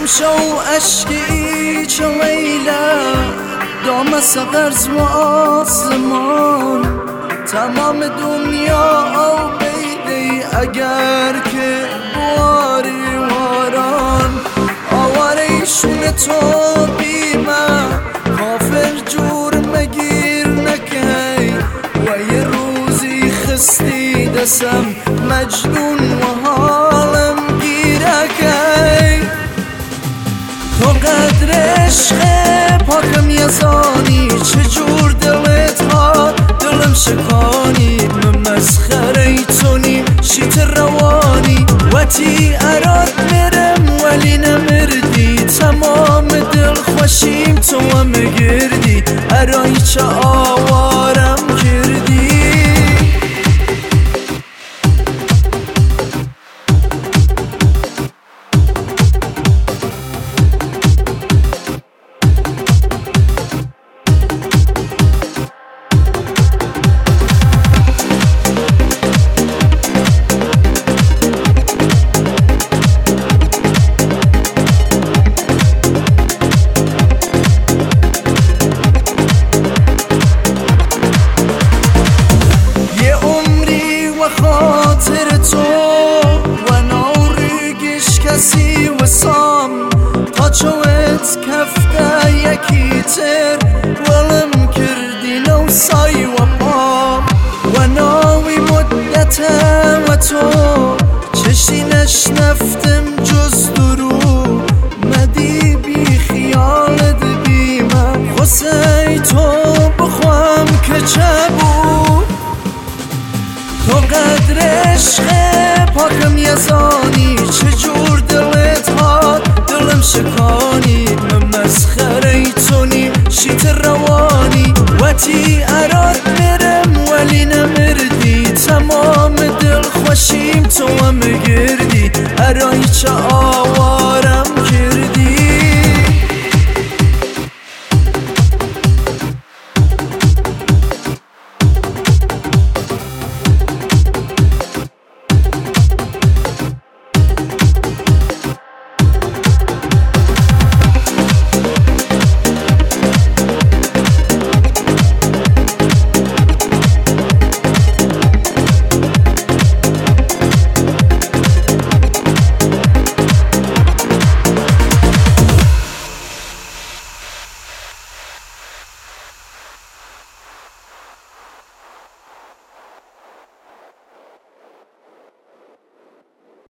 شو اشکی چو لیله دام سقرز و آسمان تمام دنیا او بیدی اگر که باری واران آواره شون تو بیمه کافر جور مگیر نکی و یه روزی خستی دسم مجنون و حالم گیرکی تو قدر عشق پاکم یزانی چجور دلت ها دلم شکانی من مسخره تونی شیت روانی وقتی اراد میرم ولی نمردی تمام دل خوشیم تو هم گردی ارای چه آوارم کردی خاطر تو و نوریگش کسی و سام تا چوت کفته یکی تر ولم کردی نو سای و پام و ناوی مدته و تو چشی نشنفتم جز درو مدی بی خیالت بیمه خوصی تو بخوام که چه بود تو قدر عشق پاکم یزانی چجور دلت ها دلم شکانی من مسخره تونی شیت روانی وقتی اراد میرم ولی نمردی تمام دل خوشیم تو هم گردی ارای چه آوا